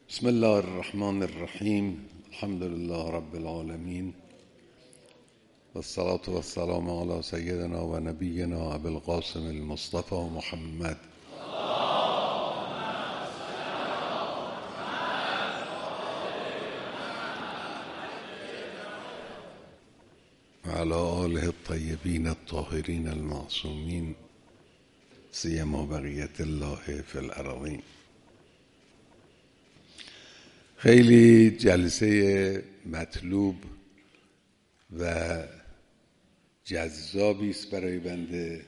بسم الله الرحمن الرحیم. الحمد لله رب العالمین والصلاة والسلام على سیدنا و نبینا ابی القاسم المصطفى محمد و علی آله الطیبین الطاهرین المعصومین سیما بقیة الله فی الارضین. خیلی جلسه مطلوب و جذابی است برای بنده،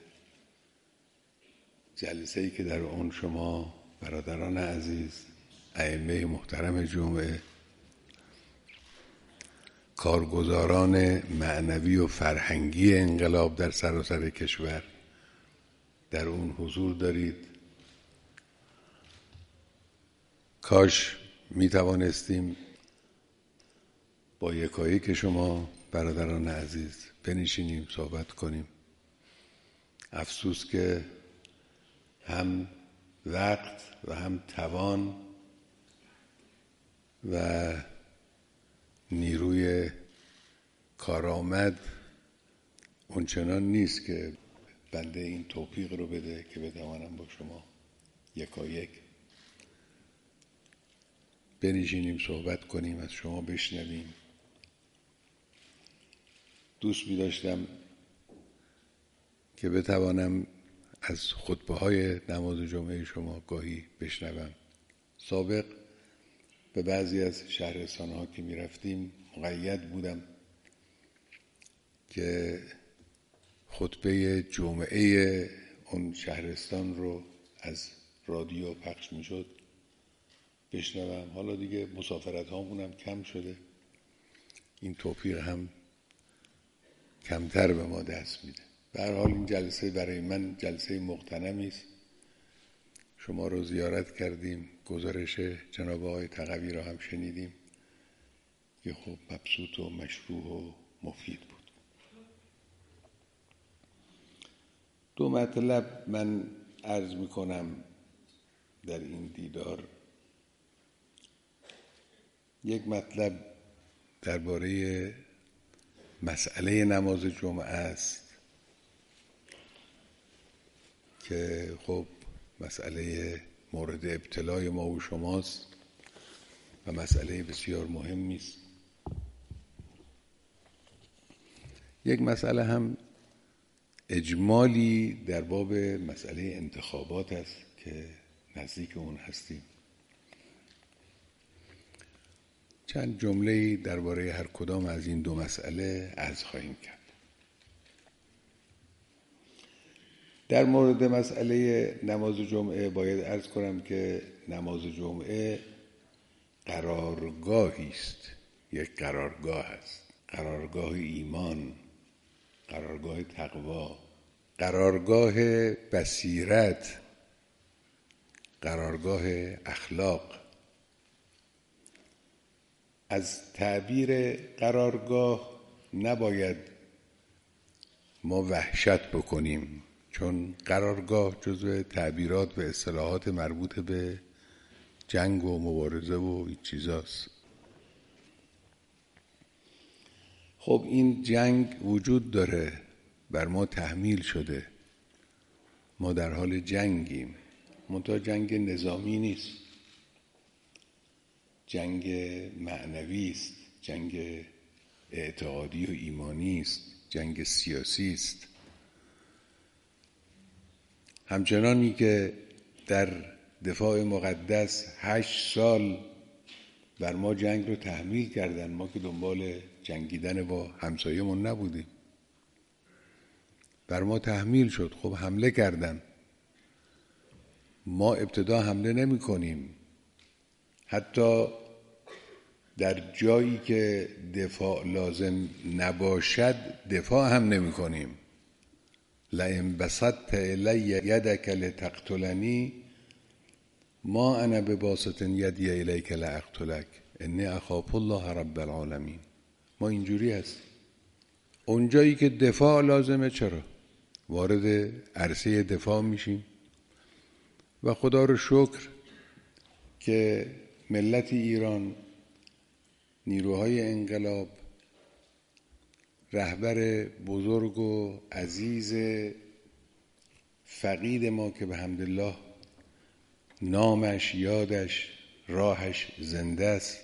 جلسه‌ای که در آن شما برادران عزیز، ائمه محترم جمعه، کارگزاران معنوی و فرهنگی انقلاب در سراسر کشور در اون حضور دارید. کاش می توانستیم با یکایک شما برادران عزیز بنشینیم صحبت کنیم. افسوس که هم وقت و هم توان و نیروی کارآمد اونچنان نیست که بنده این توفیق رو بده که بتوانم با شما یکایک بنشینیم صحبت کنیم، از شما بشنویم. دوست می داشتم که بتوانم از خطبه های نماز جمعه شما گاهی بشنوم. سابق به بعضی از شهرستان ها که می رفتیم مقید بودم که خطبه جمعه اون شهرستان رو از رادیو پخش می شد بشنوم. حالا دیگه مسافرت هامونم کم شده، این توفیق هم کمتر به ما دست میده. به هر حال این جلسه برای من جلسه مغتنمی است. شما رو زیارت کردیم، گزارش جناب آقای تقوی را هم شنیدیم که خب مبسوط و مشروع و مفید بود. دو مطلب من عرض میکنم در این دیدار. یک مطلب درباره مسئله نماز جمعه است که خب مسئله مورد ابتلای ما و شماست و مسئله بسیار مهمی است. یک مسئله هم اجمالی در باب مسئله انتخابات است که نزدیک اون هستیم. چند جمله درباره هر کدام از این دو مسئله عرض خواهیم کرد. در مورد مسئله نماز جمعه باید عرض کنم که نماز جمعه قرارگاهی است، یک قرارگاه است، قرارگاه ایمان، قرارگاه تقوا، قرارگاه بصیرت، قرارگاه اخلاق. از تعبیر قرارگاه نباید ما وحشت بکنیم، چون قرارگاه جزو تعبیرات و اصطلاحات مربوط به جنگ و مبارزه و این چیزاست. خب این جنگ وجود داره، بر ما تحمیل شده، ما در حال جنگیم، منتها جنگ نظامی نیست، جنگ معنوی است، جنگ اعتقادی و ایمانی است، جنگ سیاسی است. همچنانی که در دفاع مقدس 8 سال بر ما جنگ رو تحمیل کردن، ما که دنبال جنگیدن با همسایه‌مون نبودیم، بر ما تحمیل شد. خب حمله کردن، ما ابتدا حمله نمی کنیم، حتی در جایی که دفاع لازم نباشد دفاع هم نمی کنیم. لئن بسطت الی یدک لتقتلنی ما انا بباسط یدی الیک لاقتلک انی اخاف الله رب العالمین. ما اینجوری هست، اون جایی که دفاع لازمه چرا وارد عرصه دفاع میشیم و خدا رو شکر که ملت ایران، نیروهای انقلاب، رهبر بزرگ و عزیز فقید ما که به حمدالله نامش، یادش، راهش زنده است،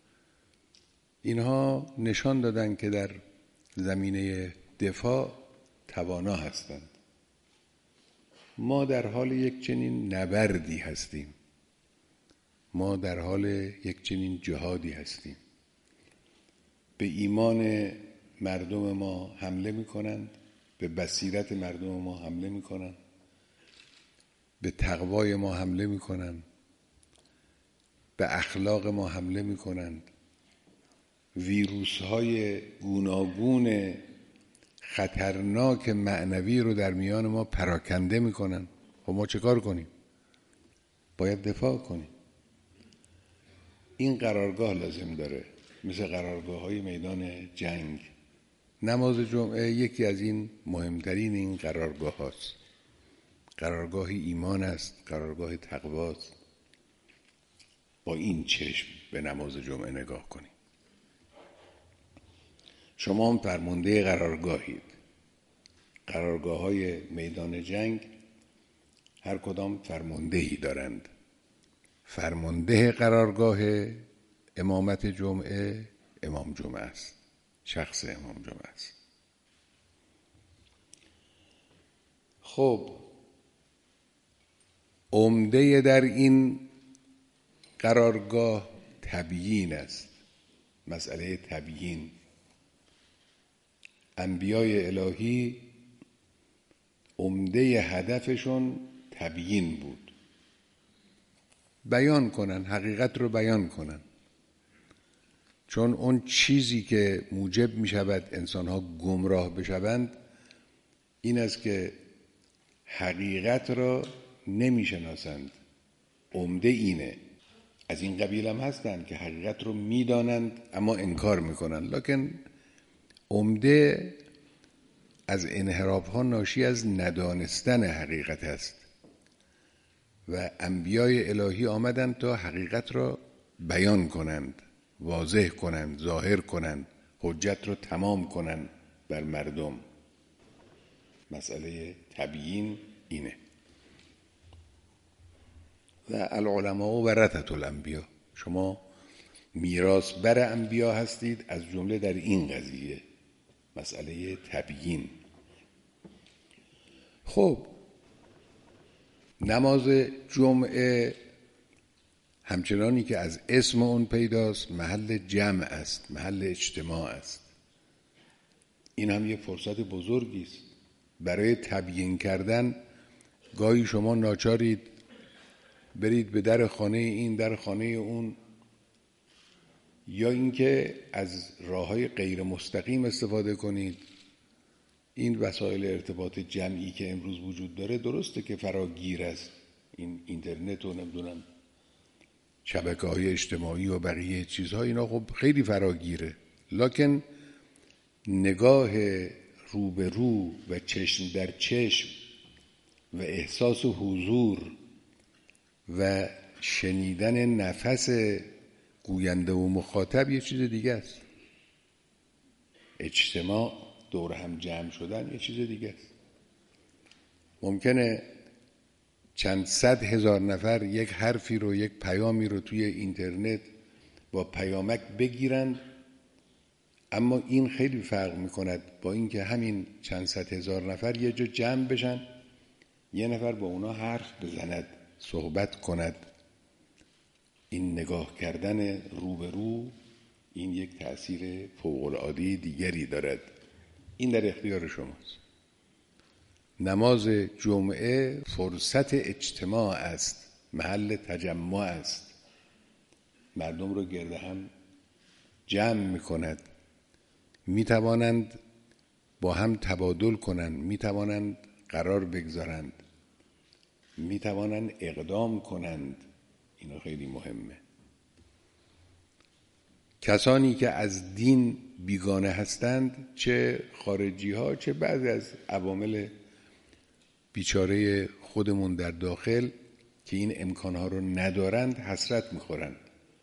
اینها نشان دادند که در زمینه دفاع توانا هستند. ما در حال یک چنین نبردی هستیم، ما در حال یک چنین جهادی هستیم. به ایمان مردم ما حمله می‌کنند، به بصیرت مردم ما حمله می‌کنند، به تقوای ما حمله می‌کنند، به اخلاق ما حمله می‌کنند. ویروس‌های گوناگون خطرناک معنوی رو در میان ما پراکنده می‌کنند. خب ما چه کار کنیم؟ باید دفاع کنیم. این قرارگاه لازم داره، مثل قرارگاه‌های میدان جنگ. نماز جمعه یکی از این مهمترین این قرارگاه هاست. قرارگاه ایمان است، قرارگاه تقوا است. با این چشم به نماز جمعه نگاه کنید. شما هم فرمانده قرارگاهید. قرارگاه‌های میدان جنگ هر کدام فرماندهی دارند. فرمانده قرارگاه امامت جمعه امام جمعه است، شخص امام جمعه است. خب عمده در این قرارگاه تبیین است، مسئله تبیین. انبیای الهی عمده هدفشون تبیین بود، بیان کنن، حقیقت رو بیان کنن. چون اون چیزی که موجب می شود انسانها گمراه بشوند این است که حقیقت را نمی شناسند. عمده اینه. از این قبیل هم هستند که حقیقت رو می دانند اما انکار می کنند، لکن عمده از انحراف ها ناشی از ندانستن حقیقت است و انبیای الهی آمدند تا حقیقت را بیان کنند، واضح کنند، ظاهر کنند، حجت را تمام کنند بر مردم. مسئله تبیین اینه. و العلماء ورثة الانبیاء، شما میراث بر انبیا هستید، از جمله در این قضیه مسئله تبیین. خب نماز جمعه همچنانی که از اسم اون پیداست محل جمع است، محل اجتماع است. این هم یه فرصت بزرگی است برای تبیین کردن. گاهی شما ناچارید برید به در خانه این، در خانه اون، یا اینکه از راه‌های غیر مستقیم استفاده کنید. این وسایل ارتباط جمعی که امروز وجود داره درسته که فراگیر است، این اینترنت و نمیدونم شبکه‌های اجتماعی و بقیه چیزها، اینا خب خیلی فراگیره، لکن نگاه رو به رو و چشم در چشم و احساس حضور و شنیدن نفس گوینده و مخاطب یه چیز دیگه است. اجتماع، دور هم جمع شدن یه چیز دیگه است. ممکنه چند صد هزار نفر یک حرفی رو، یک پیامی رو توی اینترنت با پیامک بگیرند، اما این خیلی فرق میکند با اینکه همین چند صد هزار نفر یه جا جمع بشن، یه نفر با اونا حرف بزند، صحبت کند. این نگاه کردن رو به رو این یک تأثیر فوق‌العاده دیگری دارد. این در اختیار شماست. نماز جمعه فرصت اجتماع است، محل تجمع است. مردم رو گرد هم جمع می‌کند، می‌توانند با هم تبادل کنند، می‌توانند قرار بگذارند، می‌توانند اقدام کنند. اینا خیلی مهمه. کسانی که از دین بیگانه هستند، چه خارجی ها چه بعضی از عوامل بیچاره خودمون در داخل که این امکانها رو ندارند، حسرت میخورند.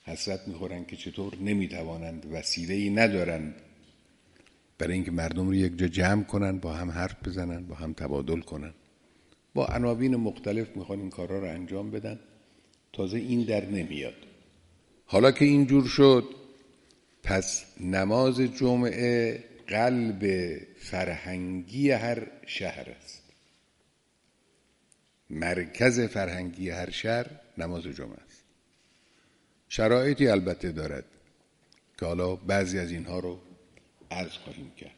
حسرت میخورن که چطور نمیتوانند، وسیله‌ای ندارند برای اینکه مردم رو یک جا جمع کنن، با هم حرف بزنن، با هم تبادل کنن. با عناوین مختلف میخوان این کارا رو انجام بدن. تازه این در نمیاد. حالا که اینجور شد، پس نماز جمعه قلب فرهنگی هر شهر است. مرکز فرهنگی هر شهر نماز جمعه است. شرایطی البته دارد که حالا بعضی از اینها رو عرض خواهیم کرد.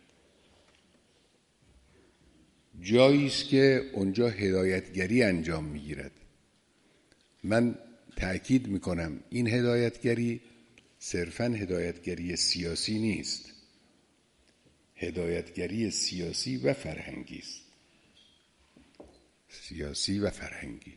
جایی است که اونجا هدایتگری انجام میگیرد. من تأکید میکنم این هدایتگری صرفاً هدایتگری سیاسی نیست، هدایتگری سیاسی و فرهنگی است. سیاسی و فرهنگی.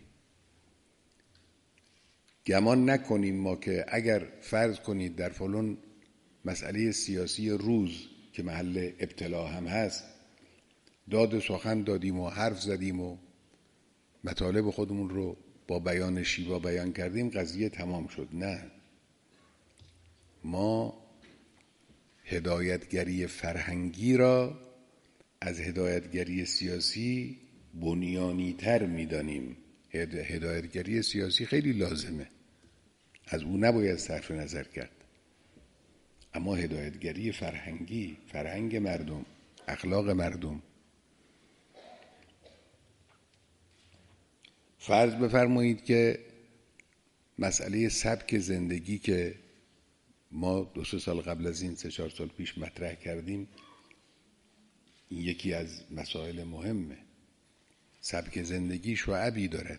گمان نکنیم ما که اگر فرض کنید در فلان مسئله سیاسی روز که محل ابتلا هم هست داد سخن دادیم و حرف زدیم و مطالب خودمون رو با بیان شیوا بیان کردیم قضیه تمام شد. نه، ما هدایتگری فرهنگی را از هدایتگری سیاسی بنیانی تر می دانیم. هدایتگری سیاسی خیلی لازمه، از اون نباید صرف نظر کرد، اما هدایتگری فرهنگی، فرهنگ مردم، اخلاق مردم. فرض بفرمایید که مسئله سبک زندگی که ما 2-3 سال قبل از این 3-4 سال پیش مطرح کردیم، این یکی از مسائل مهمه. سبک زندگی شعبی دارد.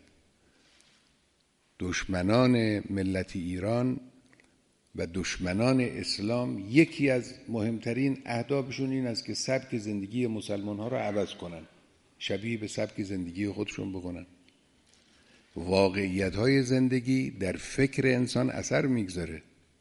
دشمنان ملت ایران و دشمنان اسلام یکی از مهمترین اهدافشون این است که سبک زندگی مسلمان ها رو عوض کنن، شبیه به سبک زندگی خودشون بکنن. واقعیت های زندگی در فکر انسان اثر میگذاره.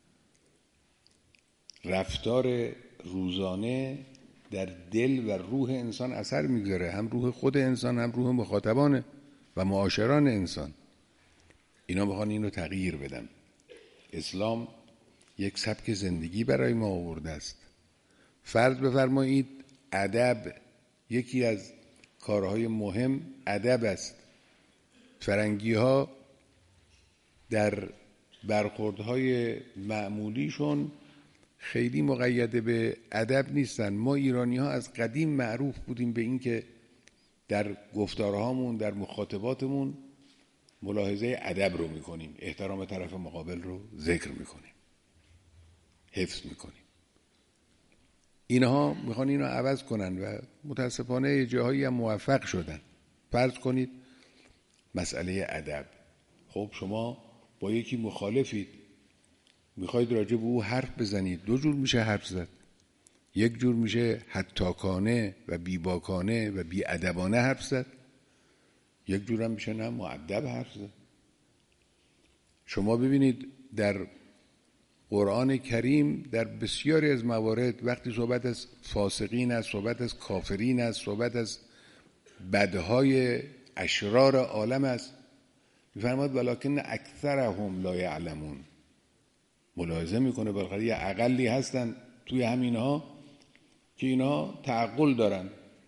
رفتار روزانه در دل و روح انسان اثر میگذاره، هم روح خود انسان، هم روح مخاطبان و معاشران انسان. اینا بخوان اینو تغییر بدن. اسلام یک سبک زندگی برای ما آورده است. فرض بفرمایید ادب، یکی از کارهای مهم ادب است. فرنگی ها در برخوردهای معمولیشون خیلی مقید به ادب نیستن. ما ایرانی ها از قدیم معروف بودیم به این که در گفتارهامون، در مخاطباتمون ملاحظه ادب رو میکنیم، احترام طرف مقابل رو ذکر میکنیم، حفظ میکنیم. اینها میخوان اینو عوض کنن و متاسفانه جاهایی هم موفق شدن. فرض کنید مسئله ادب. خب شما با یکی مخالفید، میخواید راجع به او حرف بزنید. 2 جور میشه حرف زد. یک جور میشه هتاکانه و بیباکانه و بیادبانه حرف زد، یک جور هم میشه نه مؤدب حرف زد. شما ببینید در قرآن کریم در بسیاری از موارد وقتی صحبت از فاسقین است، صحبت از کافرین است، صحبت از بدهای اشرار عالم است، میفرماد ولکن اکثرهم لا یعلمون. ملاحظه میکنه بالاخره یه اقلی هستن توی همینها که اینها تعقل دارن.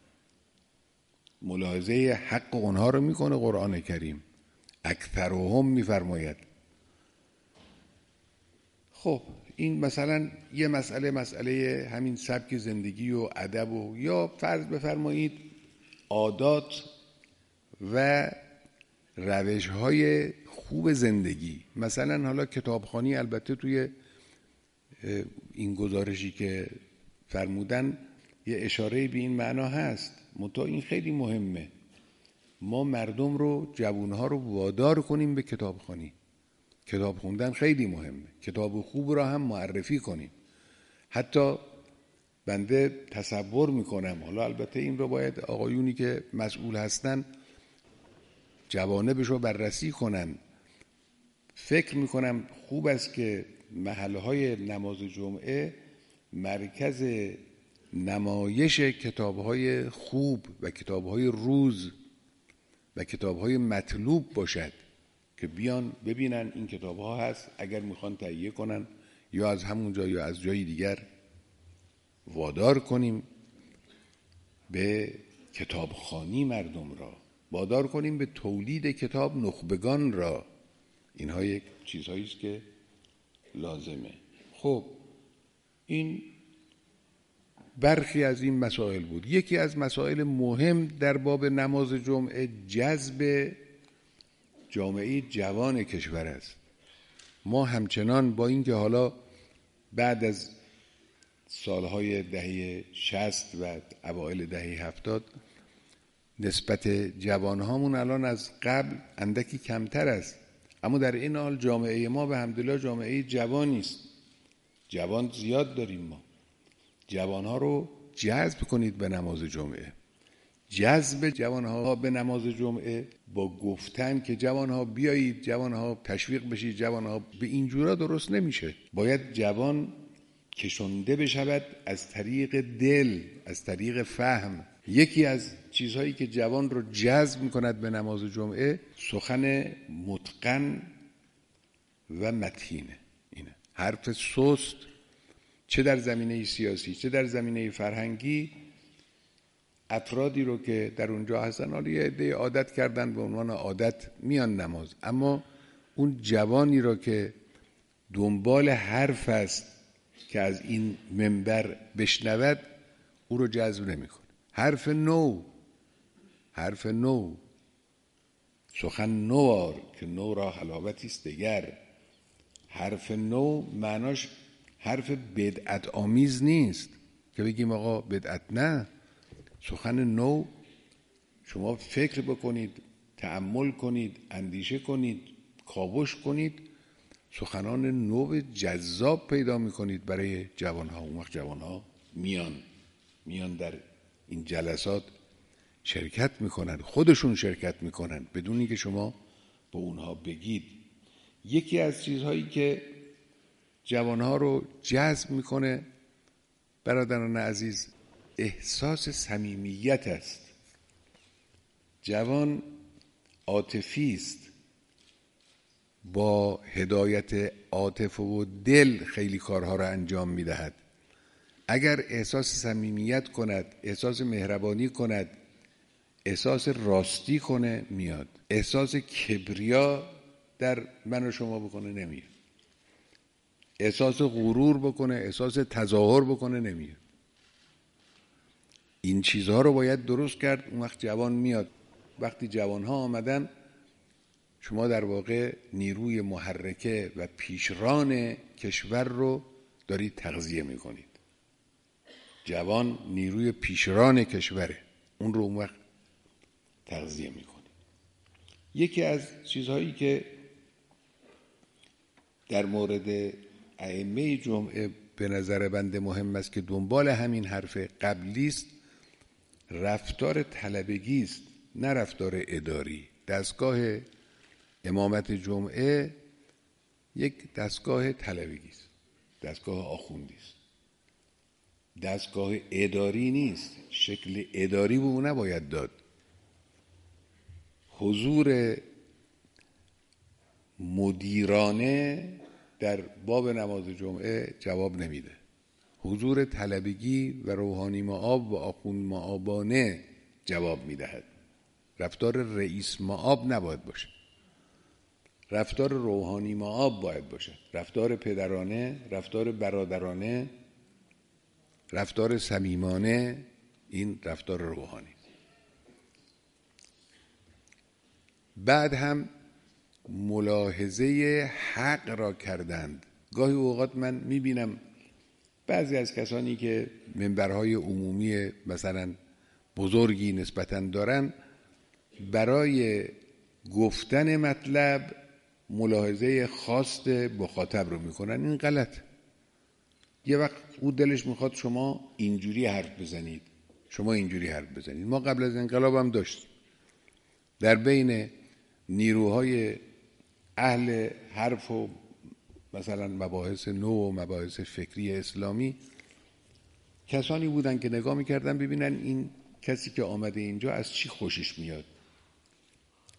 ملاحظه حق اونها رو میکنه قرآن کریم. اکثرهم میفرماید. خب این مثلا یه مسئله همین سبک زندگی و ادب و یا فرض بفرمایید عادات و روش‌های خوب زندگی. مثلا حالا کتابخوانی البته توی این گزارشی که فرمودن یه اشاره به این معنا هست، منتها این خیلی مهمه. ما مردم رو، جوانها رو وادار کنیم به کتابخوانی. کتاب خوندن خیلی مهمه. کتاب خوب را هم معرفی کنیم. حتی بنده تصور میکنم، حالا البته این رو باید آقایونی که مسئول هستن جوانبش رو بررسی کنن. فکر میکنم خوب است که محلهای نماز جمعه مرکز نمایش کتابهای خوب و کتابهای روز و کتابهای مطلوب باشد. که بیان ببینن این کتاب ها هست، اگر میخوان تهیه کنن یا از همونجا یا از جای دیگر وادار کنیم به کتابخوانی مردم را، وادار کنیم به تولید کتاب نخبگان را. اینها یک چیزهایی است که لازمه. خب این برخی از این مسائل بود. یکی از مسائل مهم در باب نماز جمعه جذب جامعه جوان کشور است. ما همچنان با اینکه حالا بعد از سالهای دهه 60 و اوایل دهه 70 نسبت جوانهامون الان از قبل اندکی کمتر است، اما در این حال جامعه ما به حمدالله جامعه جوانی است. جوان زیاد داریم ما. جوانها رو جذب کنید به نماز جمعه. جذب جوانها به نماز جمعه با گفتن که جوانها بیایید، جوانها تشویق بشید، جوانها، به اینجورا درست نمیشه. باید جوان کشنده بشود از طریق دل، از طریق فهم. یکی از چیزهایی که جوان رو جذب میکند به نماز جمعه سخن متقن و متینه. اینه حرف سست، چه در زمینه سیاسی چه در زمینه فرهنگی. افرادی رو که در اونجا هستن، حالا یه عده عادت کردن، به عنوان عادت میان نماز، اما اون جوانی رو که دنبال حرف است که از این منبر بشنود، او رو جذب نمیکنه. حرف نو، سخن نوار که نو را حلاوتی است دگر. حرف نو معناش حرف بدعت آمیز نیست که بگیم آقا بدعت، نه. سخن نو، شما فکر بکنید، تأمل کنید، اندیشه کنید، کاوش کنید، سخنان نو جذاب پیدا میکنید برای جوانها. اون وقت جوانها میان در این جلسات شرکت میکنن، خودشون شرکت میکنن بدون اینکه شما به اونها بگید. یکی از چیزهایی که جوانها رو جذب میکنه برادران عزیز، احساس صمیمیت است. جوان عاطفی است، با هدایت عاطفه و دل خیلی کارها را انجام میدهد. اگر احساس صمیمیت کند، احساس مهربانی کند، احساس راستی کنه، میاد. احساس کبریا در من و شما بکنه، نمیاد. احساس غرور بکنه، احساس تظاهر بکنه، نمیاد. این چیزها رو باید درست کرد. اون وقت جوان میاد. وقتی جوانها آمدن، شما در واقع نیروی محرکه و پیشران کشور رو دارید تغذیه میکنید. جوان نیروی پیشران کشوره، اون رو اون وقت تغذیه میکنید. یکی از چیزهایی که در مورد ائمه جمعه به نظر بنده مهم است که دنبال همین حرف قبلی است، رفتار طلبگی است، نه رفتار اداری. دستگاه امامت جمعه یک دستگاه طلبگی است، دستگاه آخوندی است، دستگاه اداری نیست. شکل اداری به اون نباید داد. حضور مدیرانه در باب نماز جمعه جواب نمیده. حضور طلبگی و روحانی مآب و آخوند مآبانه جواب میدهد. رفتار رئیس مآب نباید باشه، رفتار روحانی مآب باید باشه. رفتار پدرانه، رفتار برادرانه، رفتار صمیمانه، این رفتار روحانی. بعد هم ملاحظه حق را کردند. گاهی اوقات من میبینم بعضی از کسانی که منبرهای عمومی مثلا بزرگی نسبتاً دارن، برای گفتن مطلب ملاحظه خاص مخاطب رو میکنن. این غلط. یه وقت او دلش میخواد شما اینجوری حرف بزنید، شما اینجوری حرف بزنید. ما قبل از انقلاب هم داشتیم در بین نیروهای اهل حرف و مثلا مباحث نو و مباحث فکری اسلامی کسانی بودن که نگاه میکردن ببینن این کسی که آمده اینجا از چی خوشش میاد.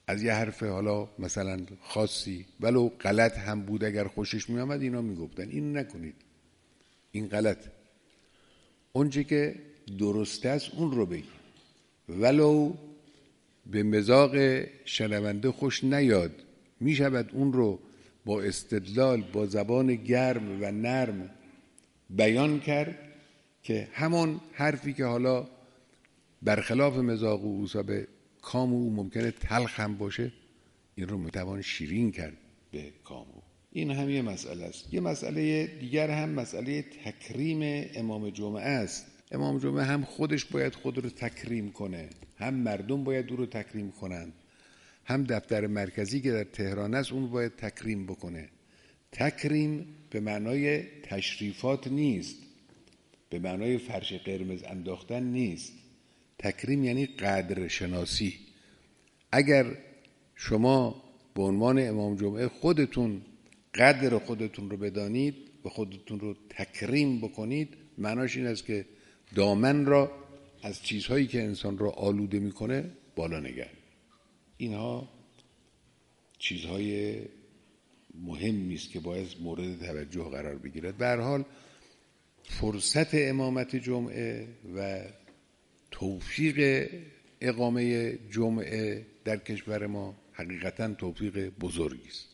از یه حرف حالا مثلا خاصی ولو غلط هم بود اگر خوشش می آمد اینا میگفتن این نکنید، این غلط، اونچه که درسته است اون رو بگی، ولو به مذاق شنونده خوش نیاد، می شود اون رو با استدلال، با زبان گرم و نرم بیان کرد که همون حرفی که حالا برخلاف مذاق او به کام او ممکنه تلخ هم باشه، این رو میتوان شیرین کرد به کام او. این هم یه مسئله است. یه مسئله دیگر هم مسئله تکریم امام جمعه است. امام جمعه هم خودش باید خود رو تکریم کنه، هم مردم باید او رو تکریم کنند، هم دفتر مرکزی که در تهران است اون باید تکریم بکنه. تکریم به معنای تشریفات نیست، به معنای فرش قرمز انداختن نیست. تکریم یعنی قدر شناسی. اگر شما به عنوان امام جمعه خودتون قدر خودتون رو بدانید و خودتون رو تکریم بکنید، معناش این است که دامن را از چیزهایی که انسان را آلوده میکنه بالا نگه. اینها چیزهای مهمی است که باید مورد توجه قرار بگیرد. به هر حال فرصت امامت جمعه و توفیق اقامه جمعه در کشور ما حقیقتاً توفیق بزرگی است.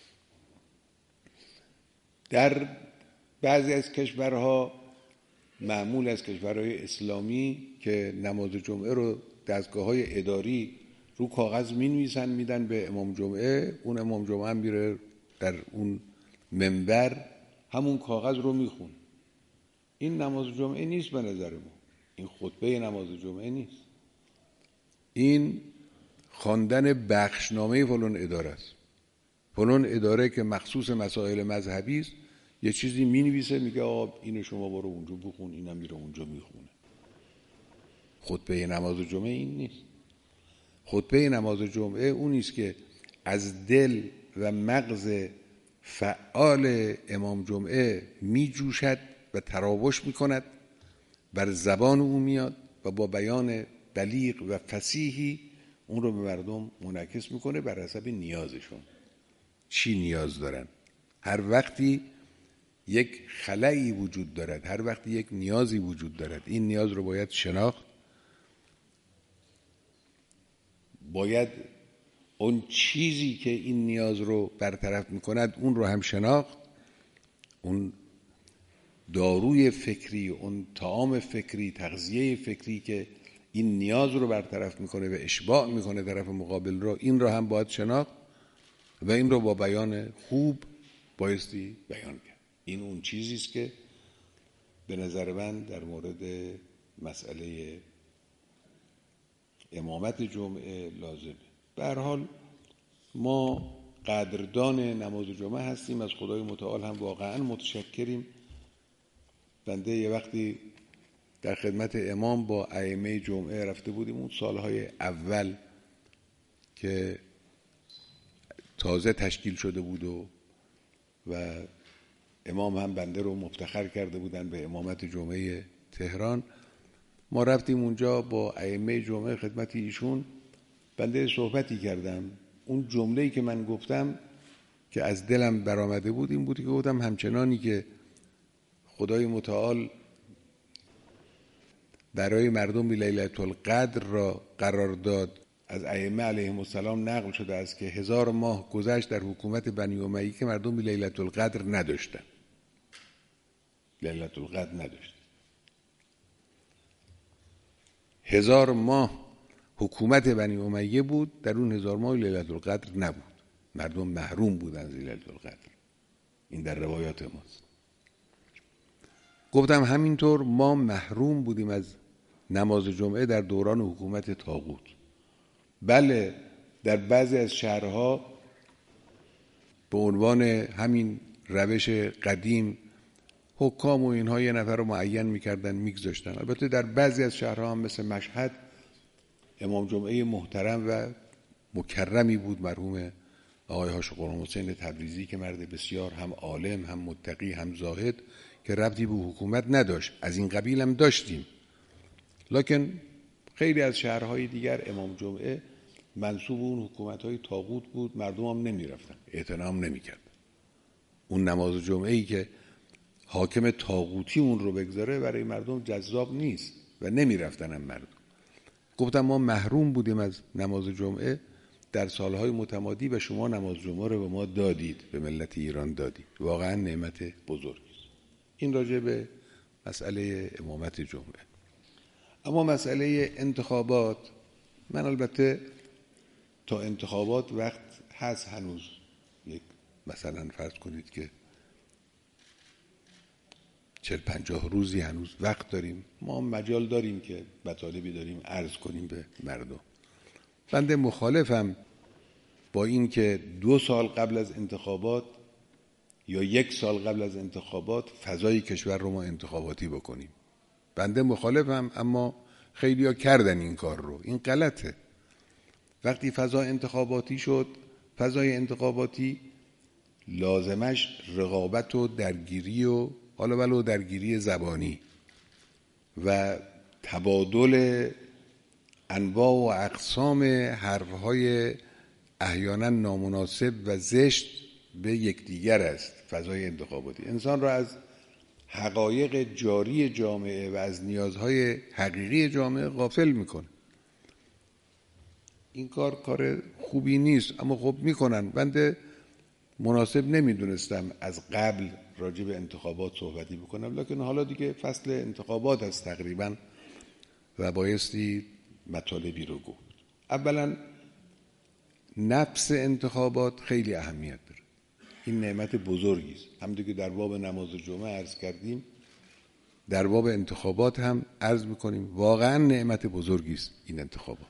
در بعضی از کشورها، معمول از کشورهای اسلامی، که نماز جمعه رو دستگاه‌های اداری رو کاغذ می‌نویسن میدن به امام جمعه، اون امام جمعه هم میره در اون منبر همون کاغذ رو میخون. این نماز جمعه نیست به نظر ما، این خطبه نماز جمعه نیست، این خواندن بخشنامه فلان اداره است. فلان اداره که مخصوص مسائل مذهبی است یه چیزی می‌نویسه میگه آقا اینو شما برو اونجا بخون، اینم میره اونجا میخونه. خطبه نماز جمعه این نیست. خطبه نماز جمعه اونی است که از دل و مغز فعال امام جمعه میجوشد و تراوش میکند، بر زبان او میاد و با بیان بلیغ و فصیحی اون رو به مردم منعکس میکنه بر حسب نیازشون، چی نیاز دارن. هر وقتی یک خلایی وجود دارد، هر وقتی یک نیازی وجود دارد، این نیاز رو باید شناخت، باید اون چیزی که این نیاز رو برطرف میکند اون رو هم شناخت، اون داروی فکری، اون طعام فکری، تغذیه فکری که این نیاز رو برطرف میکنه و اشباع میکنه طرف مقابل رو، این رو هم باید شناخت و این رو با بیان خوب بایستی بیان کرد. این اون چیزی است که به نظر من در مورد مسئله امامت جمعه لازمه. به هر حال ما قدردان نماز جمعه هستیم، از خدای متعال هم واقعا متشکریم. بنده یه وقتی در خدمت امام با ائمه جمعه رفته بودیم، اون سالهای اول که تازه تشکیل شده بود و امام هم بنده رو مفتخر کرده بودن به امامت جمعه تهران، ما رفتیم اونجا با ائمه جمعه خدمت ایشون. بنده صحبتی کردم، اون جمله‌ای که من گفتم که از دلم برآمده بود این بود که گفتم همچنانی که خدای متعال برای مردم لیلة القدر را قرار داد، از ائمه علیهم السلام نقل شده است که 1000 ماه گذشت در حکومت بنی امیه که مردم لیلة القدر نداشتن، لیلة القدر نداشتن. 1000 ماه حکومت بنی امیه بود، در اون 1000 ماه لیلة القدر نبود، مردم محروم بودن از لیلة القدر. این در روایات ماست. گفتم همینطور ما محروم بودیم از نماز جمعه در دوران حکومت طاغوت. بله در بعضی از شهرها به عنوان همین روش قدیم حکام و اینها یه نفر رو معین میکردن میگذاشتن. البته در بعضی از شهرها هم مثل مشهد امام جمعه محترم و مکرمی بود مرحوم آقای حاج غلام حسین تبریزی که مرد بسیار هم عالم هم متقی هم زاهد که ربطی به حکومت نداشت. از این قبیل هم داشتیم، لکن خیلی از شهرهای دیگر امام جمعه منسوب اون حکومت‌های طاغوت بود، مردم هم نمی‌رفتن، احترام نمی‌کردن. اون نماز جمعه‌ای که حاکم طاغوتی اون رو بگذاره برای مردم جذاب نیست و نمی‌رفتن هم مردم. گفتم ما محروم بودیم از نماز جمعه در سالهای متمادی و شما نماز جمعه رو به ما دادید، به ملت ایران دادید. واقعا نعمت بزرگی است. این راجع به مسئله امامت جمعه. اما مسئله انتخابات، من البته تا انتخابات وقت هست هنوز، یک مثلا فرض کنید که 40-50 روزی هنوز وقت داریم، ما مجال داریم که مطالبی داریم عرض کنیم به مردم. بنده مخالفم با این که 2 سال قبل از انتخابات یا 1 سال قبل از انتخابات فضای کشور رو ما انتخاباتی بکنیم. بنده مخالفم، اما خیلی‌ها کردن این کار رو. این غلطه. وقتی فضا انتخاباتی شد، فضای انتخاباتی لازمش رقابت و درگیری و حالا ولو درگیری زبانی و تبادل انواع و اقسام حرفهای احیانا نامناسب و زشت به یکدیگر است. فضای انتخاباتی انسان را از حقایق جاری جامعه و از نیازهای حقیقی جامعه غافل میکنه. این کار خوبی نیست، اما خب میکنن. بنده مناسب نمیدونستم از قبل راجع به انتخابات صحبتی بکنم، لکن حالا دیگه فصل انتخابات است تقریبا و بایستی مطالبی رو گفت. اولا نفس انتخابات خیلی اهمیت داره. این نعمت بزرگی است. همونطور که در باب نماز جمعه عرض کردیم، در باب انتخابات هم عرض میکنیم. واقعا نعمت بزرگی است این انتخابات.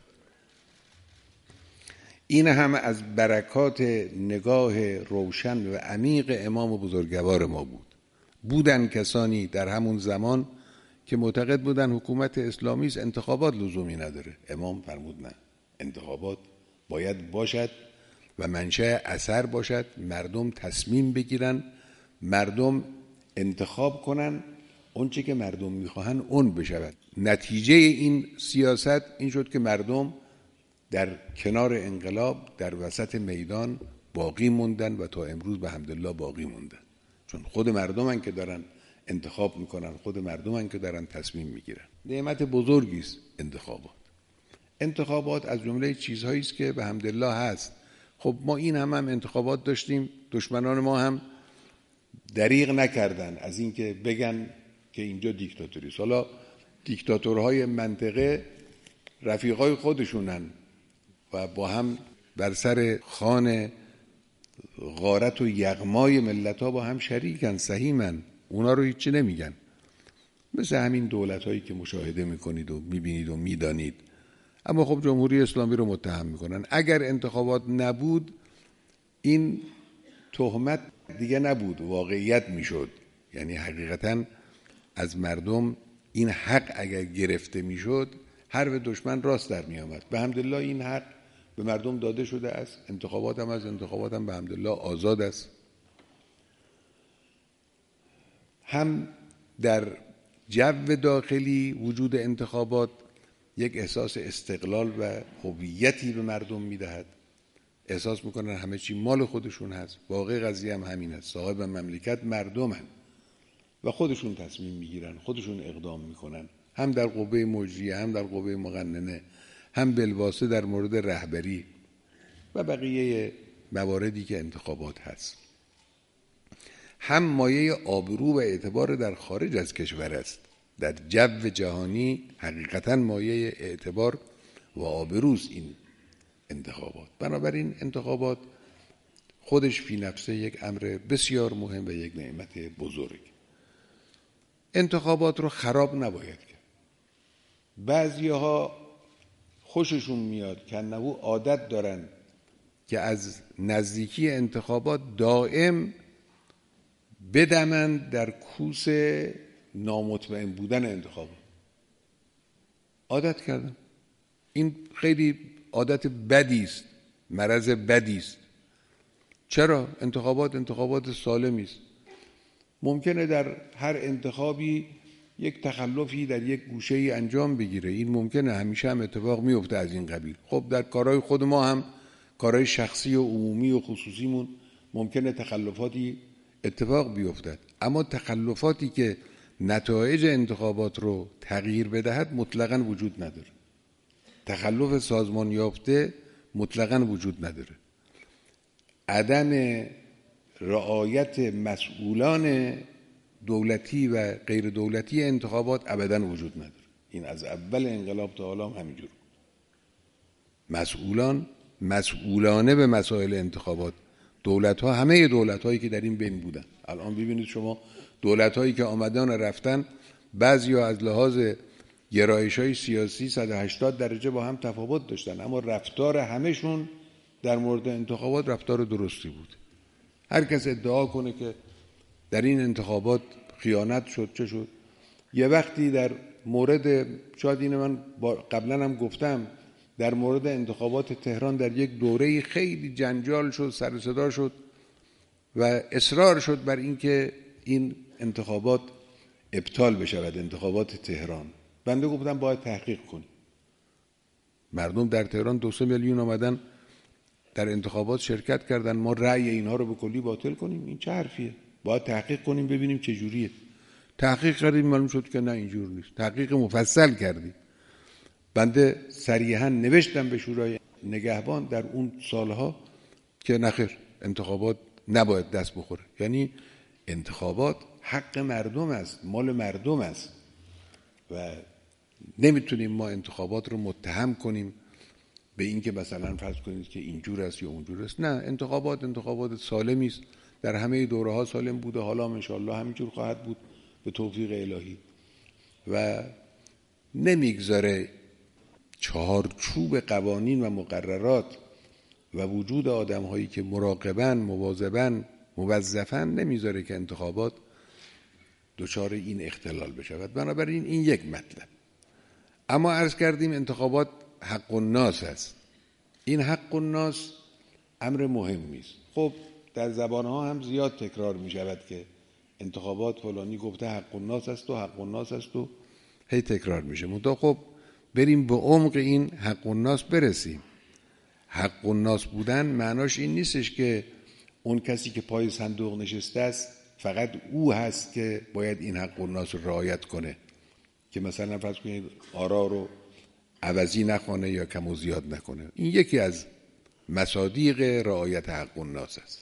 این هم از برکات نگاه روشن و عمیق امام بزرگوار ما بودن کسانی در همون زمان که معتقد بودن حکومت اسلامی است، انتخابات لزومی نداره. امام فرمود نه، انتخابات باید باشد و منشأ اثر باشد، مردم تصمیم بگیرن، مردم انتخاب کنن، اون چه که مردم میخواهن اون بشود. نتیجه این سیاست این شد که مردم در کنار انقلاب در وسط میدان باقی موندن و تا امروز به حمدالله باقی موندن، چون خود مردمن که دارن انتخاب میکنن، خود مردمن که دارن تصمیم میگیرن. نعمت بزرگی است انتخابات از جمله چیزهایی است که به حمدالله هست. خب ما این هم انتخابات داشتیم، دشمنان ما هم دریغ نکردن از این که بگن که اینجا دیکتاتوری است. حالا دیکتاتورهای منطقه رفیقای خودشونن و با هم بر سر خوان غارت و یغمای ملت ها با هم شریکن، سهیمن، اونا رو هیچی نمیگن. مثل همین دولت هایی که مشاهده میکنید و میبینید و میدانید. اما خب جمهوری اسلامی رو متهم میکنن. اگر انتخابات نبود این تهمت دیگه نبود، واقعیت میشد. یعنی حقیقتا از مردم این حق اگر گرفته میشد، حرف دشمن راست در می آمد. به حمدالله این حق به مردم داده شده است. انتخابات هم به حمدالله آزاد است. هم در جو داخلی وجود انتخابات یک احساس استقلال و هویتی به مردم میدهد. احساس میکنن همه چی مال خودشون هست. واقع قضیه هم همین است. صاحب مملکت مردمن و خودشون تصمیم میگیرن، خودشون اقدام میکنن، هم در قوه مجریه، هم در قوه مقننه، هم بالواسطه در مورد رهبری و بقیه مواردی که انتخابات هست. هم مایه آبرو و اعتبار در خارج از کشور است. در جو جهانی حقیقتا مایه اعتبار و آبروست این انتخابات. بنابراین انتخابات خودش فی نفسه یک امر بسیار مهم و یک نعمت بزرگ. انتخابات رو خراب نباید کرد. بعضیها خوششون میاد که نبو عادت دارن که از نزدیکی انتخابات دائم بدمن در کوس نامطمئن بودن انتخابات. عادت کردن. این خیلی عادت بدی است، مرض بدی است. چرا؟ انتخابات سالمی است. ممکنه در هر انتخابی یک تخلفی در یک گوشه‌ای انجام بگیره. این ممکنه، همیشه هم اتفاق میفته از این قبیل. خب در کارهای خود ما هم، کارهای شخصی و عمومی و خصوصیمون، ممکنه تخلفاتی اتفاق بیفتد، اما تخلفاتی که نتایج انتخابات رو تغییر بدهد مطلقاً وجود نداره. تخلف سازمان یافته مطلقاً وجود نداره. عدم رعایت مسئولان دولتی و غیر دولتی انتخابات ابداً وجود نداره. این از اول انقلاب تا حالا هم همینجور. مسئولانه به مسائل انتخابات، دولت‌ها، همه دولت‌هایی که در این بین بودن، الان ببینید شما دولت‌هایی که آمدن و رفتن، بعضی‌ها از لحاظ گرایش‌های سیاسی 180 درجه با هم تفاوت داشتن، اما رفتار همه‌شون در مورد انتخابات رفتار درستی بود. هر کس ادعا کنه که در این انتخابات خیانت شد چه شد، یه وقتی در مورد، شاید این من قبلا هم گفتم، در مورد انتخابات تهران در یک دوره خیلی جنجال شد، سر و صدا شد و اصرار شد بر اینکه این انتخابات ابطال بشود، انتخابات تهران. بنده گفتم باید تحقیق کنیم. مردم در تهران 2-3 میلیون آمدن در انتخابات شرکت کردن، ما رأی اینها رو به کلی باطل کنیم؟ این چه حرفیه؟ باید تحقیق کنیم ببینیم چه جوریه. تحقیق کردیم معلوم شد که نه اینجور نیست. تحقیق مفصل کردیم. بنده صریحا نوشتم به شورای نگهبان در اون سالها که نخیر، انتخابات نباید دست بخوره. یعنی انتخابات حق مردم است، مال مردم است و نمیتونیم ما انتخابات رو متهم کنیم به این که مثلا فرض کنید که اینجور است یا اونجور است. نه، انتخابات سالمی است، در همه دوره ها سالم بوده، حالا ان شاءالله همینجور خواهد بود به توفیق الهی و نمیگذاره چهارچوب قوانین و مقررات و وجود آدم هایی که مراقبن، مواظبن، موظفن، نمیذاره که انتخابات دچار این اختلال بشود. بنابراین این یک مطلب. اما عرض کردیم انتخابات حق الناس است. این حق الناس امر مهمی است. خب در زبانها هم زیاد تکرار می شود که انتخابات فلانی گفته حق الناس است و حق الناس است و هی تکرار میشه. منتها خب بریم به عمق این حق الناس برسیم. حق الناس بودن معناش این نیستش که اون کسی که پای صندوق نشسته است فقط او هست که باید این حق الناس رو رعایت کنه، که مثلا فرض کنید آرا رو عوضی نکنه یا کم و زیاد نکنه. این یکی از مصادیق رعایت حق الناس است.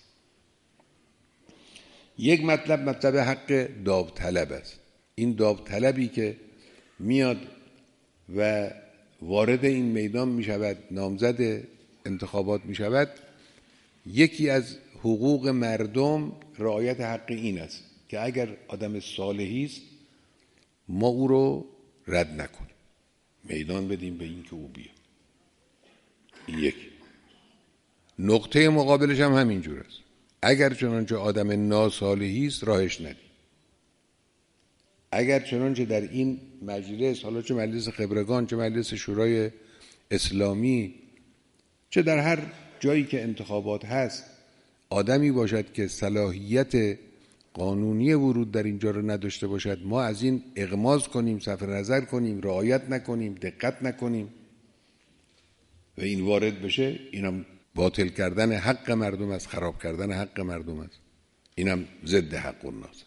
یک مطلب حق داوطلب است. این داوطلبی که میاد و وارد این میدان می شود، نامزد انتخابات می شود، یکی از حقوق مردم رعایت حق این است که اگر آدم صالحی است ما او رو رد نکنیم، میدان بدیم به این که او بیاد. این یک. نقطه مقابلش هم همینجور است. اگر چنانچه آدم ناصالحی است راهش ندیم. اگر چنانچه در این مجلس، حالا چه مجلس خبرگان، چه مجلس شورای اسلامی، چه در هر جایی که انتخابات هست، آدمی باشد که صلاحیت قانونی ورود در اینجا رو نداشته باشد، ما از این اغماض کنیم، صرف نظر کنیم، رعایت نکنیم، دقت نکنیم و این وارد بشه، اینم باطل کردن حق مردم است، خراب کردن حق مردم است. اینم ضد حق الناس.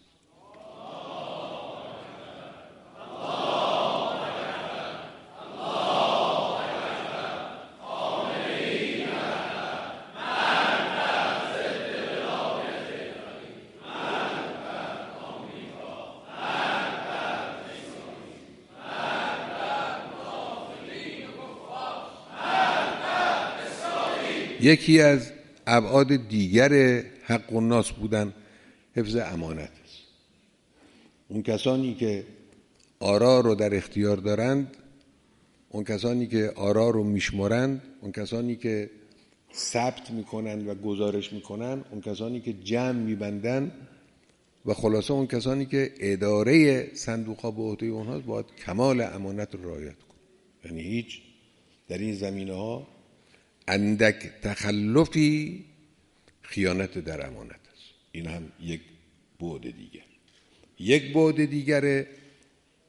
یکی از ابعاد دیگر حق الناس بودن حفظ امانت است. اون کسانی که آرا رو در اختیار دارند، اون کسانی که آرا رو میشمارند، اون کسانی که ثبت میکنند و گزارش میکنند، اون کسانی که جمع میبندند و خلاصه اون کسانی که اداره صندوق ها به عهده اونهاست، باید کمال امانت رو رعایت کنند. یعنی هیچ در این زمینه ها اندک تخلفی خیانت در امانت است. این هم یک بعد دیگر. یک بعد دیگر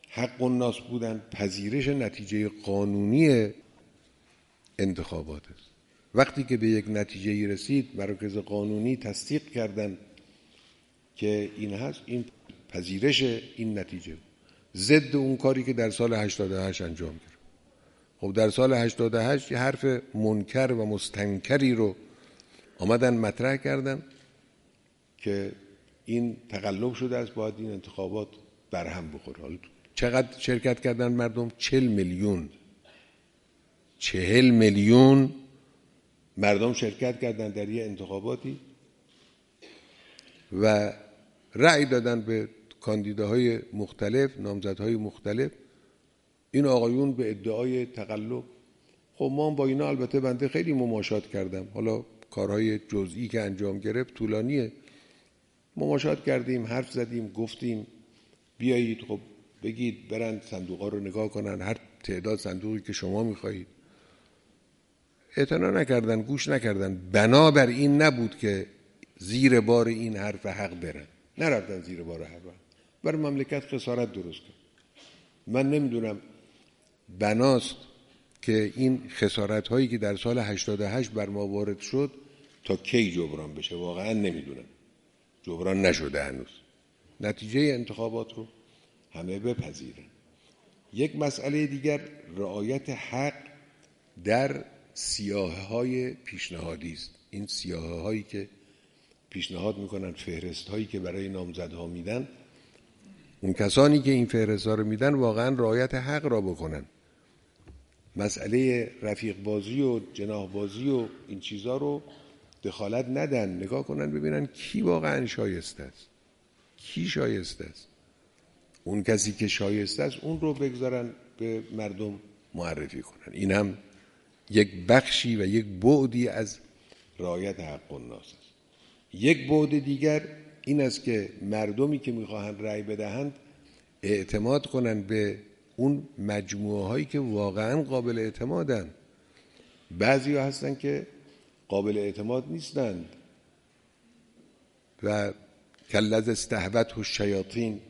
حق الناس بودن پذیرش نتیجه قانونی انتخابات است. وقتی که به یک نتیجه رسید، مراکز قانونی تصدیق کردند که این هست، این پذیرش این نتیجه ضد اون کاری که در سال 88 انجام گرفت. خب در سال 88 یه حرف منکر و مستنکری رو آمدن مطرح کردن که این تقلب شده است، باید این انتخابات برهم بخوره. حالا چقدر شرکت کردن مردم؟ 40 میلیون. 40 میلیون مردم شرکت کردن در یه انتخاباتی و رأی دادن به کاندیداهای مختلف، نامزدهای مختلف. این آقایون به ادعای تقلب، خب ما با اینا البته بنده خیلی مماشات کردم، حالا کارهای جزئی که انجام گرفت طولانیه، مماشات کردیم، حرف زدیم، گفتیم بیایید خب بگید برن صندوقا رو نگاه کنن، هر تعداد صندوقی که شما میخواهید. اعتنا نکردن، گوش نکردن. بنابر این نبود که زیر بار این حرف حق برن، نرفتن زیر بار حق، بر مملکت خسارت درست کرد. من نمیدونم بناست که این خسارت هایی که در سال 88 بر ما وارد شد تا کی جبران بشه، واقعا نمیدونم. جبران نشده هنوز. نتیجه انتخابات رو همه بپذیرن. یک مسئله دیگر رعایت حق در سیاهه‌های پیشنهادی است. این سیاهه‌هایی که پیشنهاد میکنن، فهرست‌هایی که برای نامزدها میدن، اون کسانی که این فهرست‌ها رو میدن واقعا رعایت حق را بکنن. مسئله رفیق بازی و جناح بازی و این چیزا رو دخالت ندن، نگاه کنن ببینن کی واقعا شایسته است، کی شایسته است. اون کسی که شایسته است اون رو بگذارن به مردم معرفی کنن. این هم یک بخشی و یک بعدی از رعایت حق الناس است. یک بعد دیگر این است که مردمی که میخواهند رأی بدهند اعتماد کنند به اون مجموعه هایی که واقعا قابل اعتمادند. بعضی ها هستن که قابل اعتماد نیستند و کالذی استهوته الشیاطین.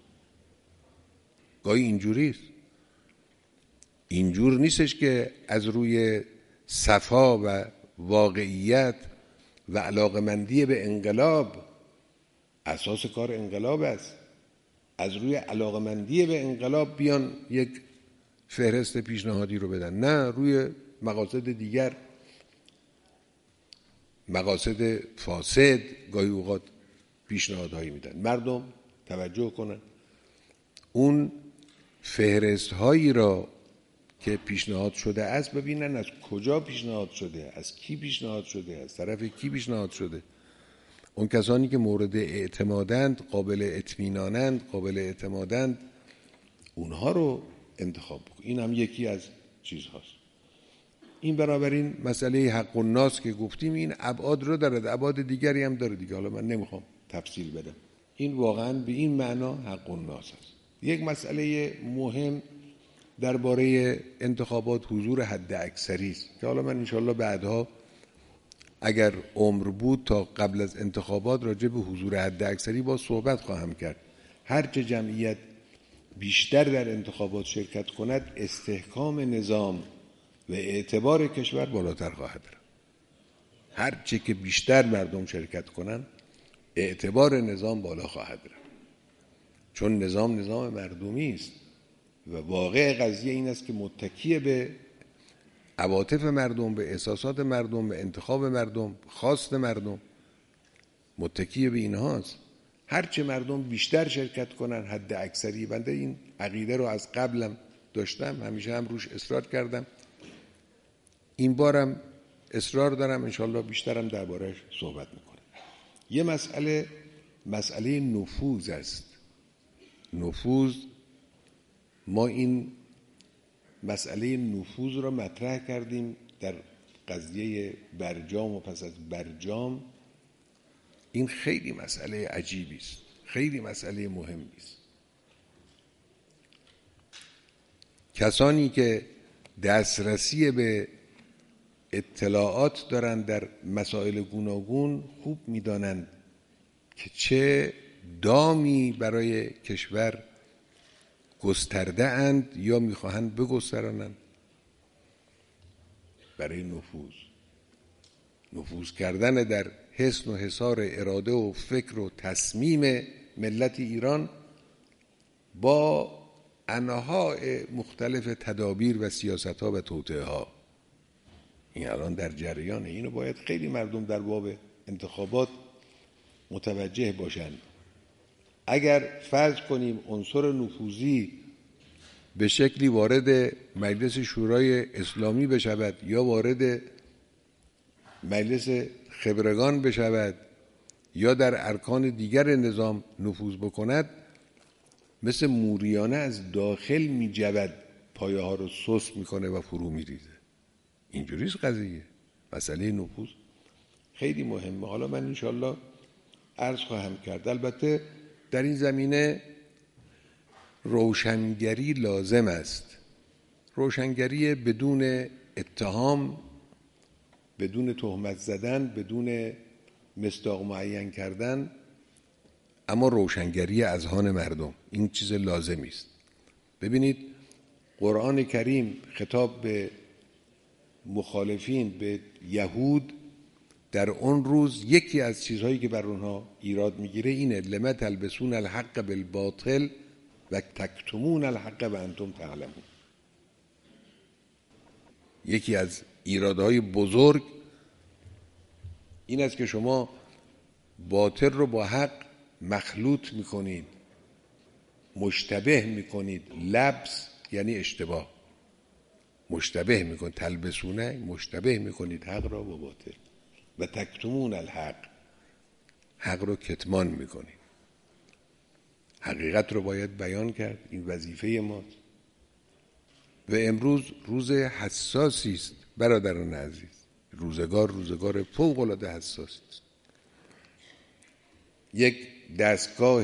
گاهی اینجوری است. اینجور نیستش که از روی صفا و واقعیت و علاقمندی به انقلاب، اساس کار انقلاب است، از روی علاقمندی به انقلاب بیان یک فهرست پیشنهادی رو بدن، نه، روی مقاصد دیگر، مقاصد فاسد گاهی اوقات پیشنهادهایی میدن. مردم توجه کنن، اون فهرست هایی را که پیشنهاد شده است ببینن از کجا پیشنهاد شده، از کی پیشنهاد شده، از طرف کی پیشنهاد شده. اون کسانی که مورد اعتمادند، قابل اطمینانند، قابل اعتمادند، اونها رو انتخاب بکن. این هم یکی از چیزهاست. این بنابراین مسئله حق الناس که گفتیم این ابعاد رو داره، ابعاد دیگری هم داره دیگه، حالا من نمیخوام تفصیل بدم. این واقعا به این معنا حق الناس است. یک مسئله مهم درباره انتخابات حضور حد اکثری است که حالا من انشالله بعدها اگر عمر بود تا قبل از انتخابات راجع به حضور حد اکثری با صحبت خواهم کرد. هرچه جمعیت بیشتر در انتخابات شرکت کند استحکام نظام و اعتبار کشور بالاتر خواهد رفت. هرچه که بیشتر مردم شرکت کنند اعتبار نظام بالا خواهد رفت، چون نظام مردمی است و واقع قضیه این است که متکی به عواطف مردم، به احساسات مردم، به انتخاب مردم، خواست مردم، متکی به اینهاست. هرچه مردم بیشتر شرکت کنن حد اکثری، بنده این عقیده رو از قبلم داشتم، همیشه هم روش اصرار کردم، این بارم اصرار دارم، انشالله بیشترم درباره‌اش صحبت میکنم. یه مسئله نفوذ است. نفوذ، ما این مسئله نفوذ را مطرح کردیم در قضیه برجام و پس از برجام. این خیلی مسئله عجیبی است، خیلی مسئله مهمی است. کسانی که دسترسی به اطلاعات دارند در مسائل گوناگون خوب می‌دانند که چه دامی برای کشور گسترده اند یا میخواهند بگسترانند برای نفوذ کردن در حسن و حصار اراده و فکر و تصمیم ملت ایران با انواع مختلف تدابیر و سیاست‌ها و توطئه‌ها. این الان در جریانه. اینو باید خیلی مردم در باب انتخابات متوجه باشند. اگر فرض کنیم عنصر نفوذی به شکلی وارد مجلس شورای اسلامی بشود یا وارد مجلس خبرگان بشود یا در ارکان دیگر نظام نفوذ بکند، مثل موریانه از داخل می جود، پایه ها رو سست میکنه و فرو میریزه. اینجوریست قضیه. مسئله نفوذ خیلی مهمه. حالا من انشالله عرض خواهم کرد. البته در این زمینه روشنگری لازم است، روشنگری بدون اتهام، بدون تهمت زدن، بدون مصداق معین کردن، اما روشنگری اذهان مردم. این چیز لازمی است. ببینید قرآن کریم خطاب به مخالفین، به یهود، در اون روز یکی از چیزهایی که بر اونها ایراد میگیره اینه: لم تلبسون الحق بالباطل و تکتمون الحق و انتم تعلمون. یکی از ایرادهای بزرگ این است که شما باطل رو با حق مخلوط میکنید، مشتبه میکنید. لبس یعنی اشتباه، مشتبه میکنید. تلبسونه، مشتبه میکنید حق را با باطل. و تکتمون الحق، حق رو کتمان میکنید. حقیقت رو باید بیان کرد. این وظیفه ماست. و امروز روز حساسی است برادران عزیز. روزگار فوق العاده حساسی است. یک دستگاه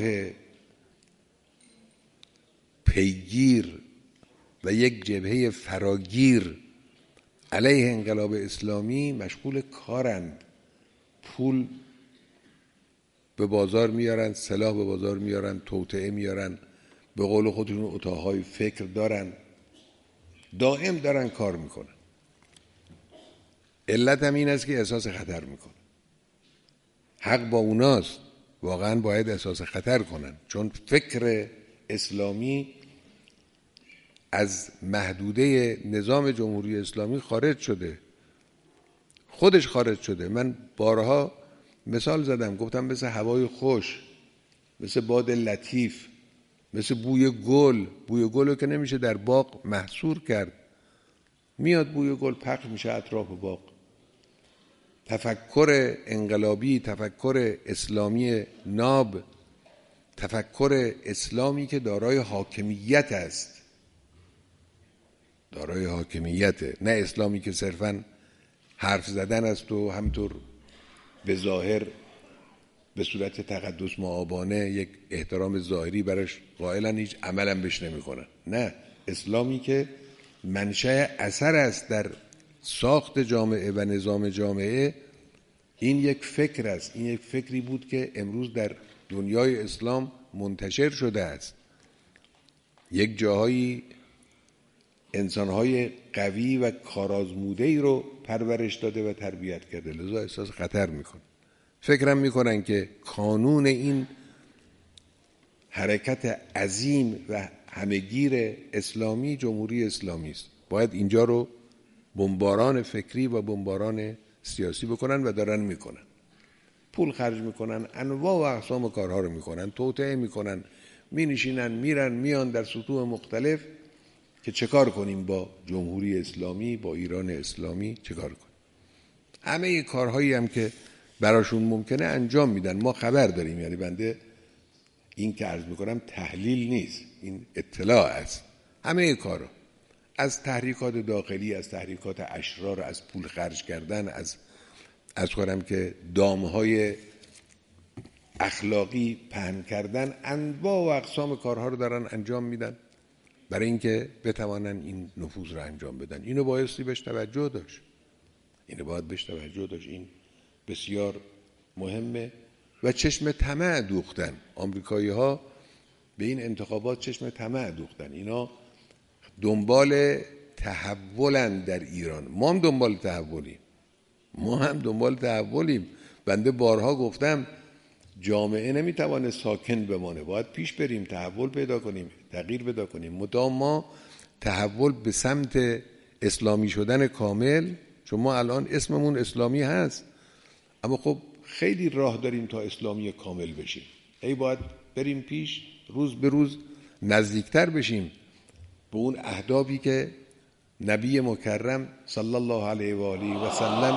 پیگیر و یک جبهه فراگیر علیه انقلاب اسلامی مشغول کارند. پول به بازار میارن، سلاح به بازار میارن، توطئه میارن، به قول خودشون اتاقهای فکر دارن، دائم دارن کار میکنن. علت هم این است که احساس خطر میکنن. حق با اوناست، واقعا باید احساس خطر کنن، چون فکر اسلامی از محدوده نظام جمهوری اسلامی خارج شده، خودش خارج شده. من بارها مثال زدم، گفتم مثل هوای خوش، مثل باد لطیف، مثل بوی گل. بوی گل رو که نمیشه در باغ محصور کرد، میاد بوی گل پخش میشه اطراف باغ. تفکر انقلابی، تفکر اسلامی ناب، تفکر اسلامی که دارای حاکمیت است، دارای حاکمیته، نه اسلامی که صرفاً حرف زدن است و همطور به ظاهر به صورت تقدس معابانه یک احترام ظاهری براش قائلن، هیچ عملم بهش نمی‌کنن. نه، اسلامی که منشأ اثر است در ساخت جامعه و نظام جامعه. این یک فکر است. این یک فکری بود که امروز در دنیای اسلام منتشر شده است. یک جاهایی انسان‌های قوی و کارآزموده‌ای رو پرورش داده و تربیت کرده، لذا احساس خطر میکنه. فکرم میکنن که کانون این حرکت عظیم و همهگیر اسلامی جمهوری اسلامی است. باید اینجا رو بمباران فکری و بمباران سیاسی بکنن و دارن میکنن. پول خرج میکنن، انواع و اقسام کارها رو میکنن، توطئه میکنن، مینشینن میرن میان در سطوح مختلف که چه کار کنیم با جمهوری اسلامی، با ایران اسلامی چه کار کنیم. همه کارهایی هم که براشون ممکنه انجام میدن. ما خبر داریم، یعنی بنده این که عرض میکنم تحلیل نیست، این اطلاع است. همه کارا، از تحریکات داخلی، از تحریکات اشرار، از پول خرج کردن، از کنم که دامهای اخلاقی پهن کردن، انواع و اقسام کارها رو دارن انجام میدن برای اینکه بتوانن این نفوذ رو انجام بدن. اینو بایستی بهش توجه داشت. این بسیار مهمه. و چشم طمع دوختن. آمریکایی ها به این انتخابات چشم طمع دوختن. اینا دنبال تحولن در ایران. ما هم دنبال تحولیم. بنده بارها گفتم جامعه نمیتوانه ساکن بمانه، باید پیش بریم، تحول پیدا کنیم، تغییر پیدا کنیم. مدام ما تحول به سمت اسلامی شدن کامل، چون ما الان اسممون اسلامی هست، اما خب خیلی راه داریم تا اسلامی کامل بشیم. باید بریم پیش، روز به روز نزدیکتر بشیم به اون اهدافی که نبی مکرم صلی الله علیه و آله و سلم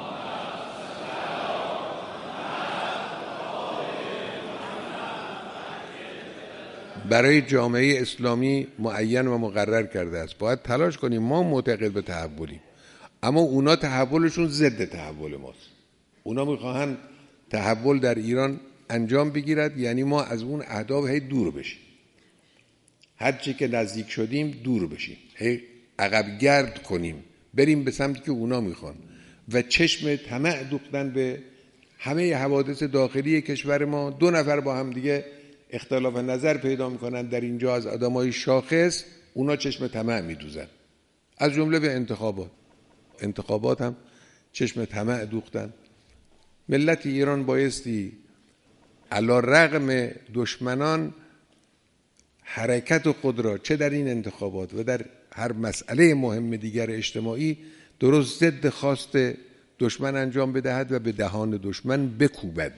برای جامعه اسلامی معین و مقرر کرده است. باید تلاش کنیم. ما معتقد به تحولیم، اما اونا تحولشون ضد تحول ماست. اونا میخواهن تحول در ایران انجام بگیرد، یعنی ما از اون اهداف دور بشیم، هرچی که نزدیک شدیم دور بشیم، عقب گرد کنیم، بریم به سمتی که اونا میخوان و چشم طمع دوختن به همه حوادث داخلی کشور ما. 2 نفر با هم دیگه اختلاف نظر پیدا میکنن در اینجا از آدمای شاخص، اونا چشم طمع میدوزن، از جمله به انتخابات هم چشم طمع دوختن. ملت ایران بایستی علی رغم دشمنان حرکت خود را چه در این انتخابات و در هر مسئله مهم دیگر اجتماعی درست ضد خواست دشمن انجام بدهد و به دهان دشمن بکوبد.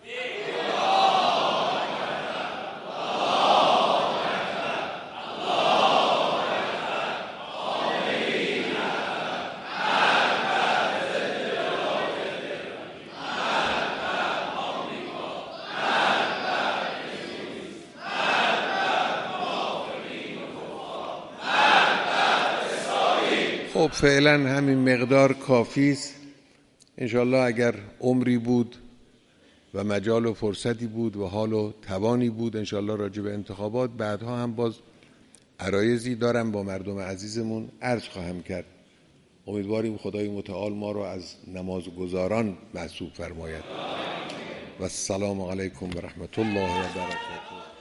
خب فعلا همین مقدار کافی است. انشالله اگر عمری بود و مجال و فرصتی بود و حال و توانی بود، انشالله راجع به انتخابات بعدها هم باز عرایضی دارم با مردم عزیزمون عرض خواهم کرد. امیدواریم خدای متعال ما را از نمازگزاران محسوب فرماید. و السلام علیکم و رحمت الله و برکاته.